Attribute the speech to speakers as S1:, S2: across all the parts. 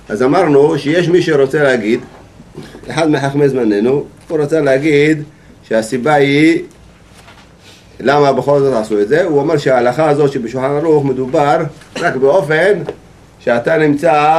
S1: אז אמרנו שיש מי שרוצה להגיד, אחד מחכמי זמננו, הוא רוצה להגיד שהסיבה היא למה בכל זאת עשו את זה. הוא אומר שההלכה הזאת שבשולחן ערוך מדובר רק באופן שאתה נמצא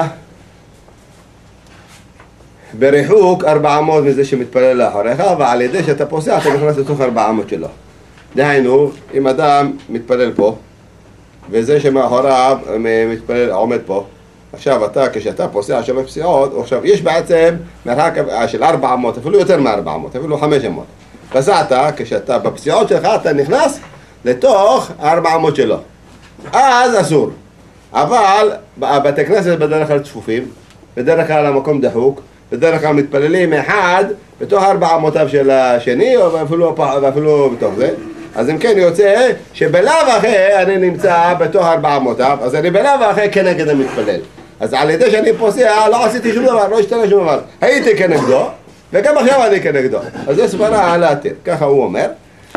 S1: בריחוק 400 מזה שמתפלל לאחוריך, ועל ידי שאתה פוסע אתה נכנס לתוך 400 שלו. דהיינו, אם אדם מתפלל פה וזה שמאחוריו מתפלל עומד פה, עכשיו כשאתה פוסע 7 פסיעות, עכשיו יש בעצם מרחק של 400, אפילו יותר מ-400, אפילו 500. פסעת, כשאתה בפסיעות שלך אתה נכנס לתוך 400 שלו. אז אסור. אבל בתי כנסת בדרך כלל צפופים, בדרך כלל המקום דחוק, בדרך כלל מתפללים אחד בתוך 400 של השני, ואפילו בתוך זה. אז אם כן יוצא שבלאו אחרי אני נמצא בתוך 400, אז אני בלאו אחרי כנגד המתפלל. אז על ידי שאני פוסע לא עשיתי שום דבר, לא השתנה שום דבר. הייתי כנגדו, וגם עכשיו אני כנגדו. אז זה סברה על להתיר, ככה הוא אומר.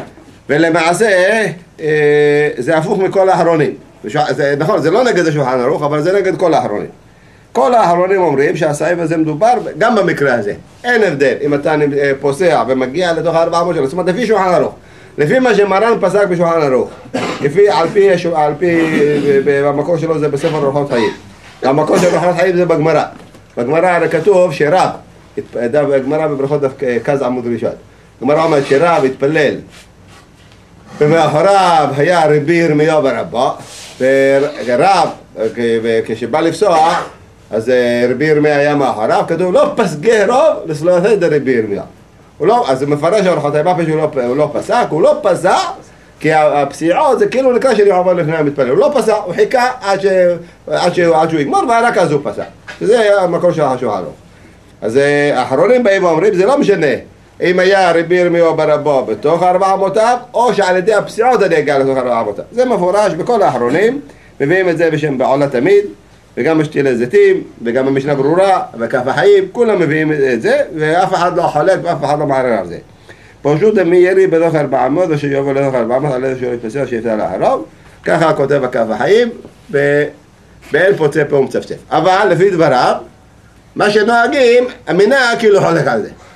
S1: ולמעשה זה הפוך מכל האחרונים. נכון, זה לא נגד השולחן ערוך, אבל זה נגד כל האחרונים. כל האחרונים אומרים שהסעיף הזה מדובר גם במקרה הזה. אין הבדל אם אתה פוסע ומגיע לתוך 400 שלו, זאת אומרת לפי שולחן ערוך. לפי מה שמרן פסק בשולחן ערוך. על פי במקור שלו זה בספר אורחות חיים. המקור של אורחות חיים זה בגמרא. בגמרא הרי כתוב שרב, בגמרא בברכות כז עמוד ראשון. גמרא אומרת שרב התפלל, ומאחוריו היה רבי ירמיהו ברבא, ורב, כשבא לפסוע, אז רבי ירמיהו היה מאחוריו, כתוב לא פסגי רוב לסלולתי דרבי ירמיהו. אז הוא מפרש אורחות חיים שהוא לא פסק, הוא לא פסע, כי הפסיעות זה כאילו נקרא שאני עובר לפני המתפלל, הוא לא פסע, הוא חיכה עד שהוא יגמור, ורק אז הוא פסע. זה המקור של השולחן ערוך. אז האחרונים באים ואומרים, זה לא משנה אם היה רבי ירמיהו ברבא בתוך 400, או שעל ידי הפסיעות אני אגיע לתוך 400. זה מפורש בכל האחרונים, מביאים את זה בשם בעולה תמיד, וגם משתילי זיתים, וגם המשנה ברורה, וכף החיים, כולם מביאים את זה, ואף אחד לא חולק ואף אחד לא מערער על זה. פשוט מי ירי בתוך 400, ושיובא לתוך 400, על איזה שהוא יתפסר שיפתר לאחריו, ככה כותב הכף החיים, ואין פוצה פה ומצפצף. אבל לפי דבריו, מה שנוהגים, המנהג כאילו חולק על זה.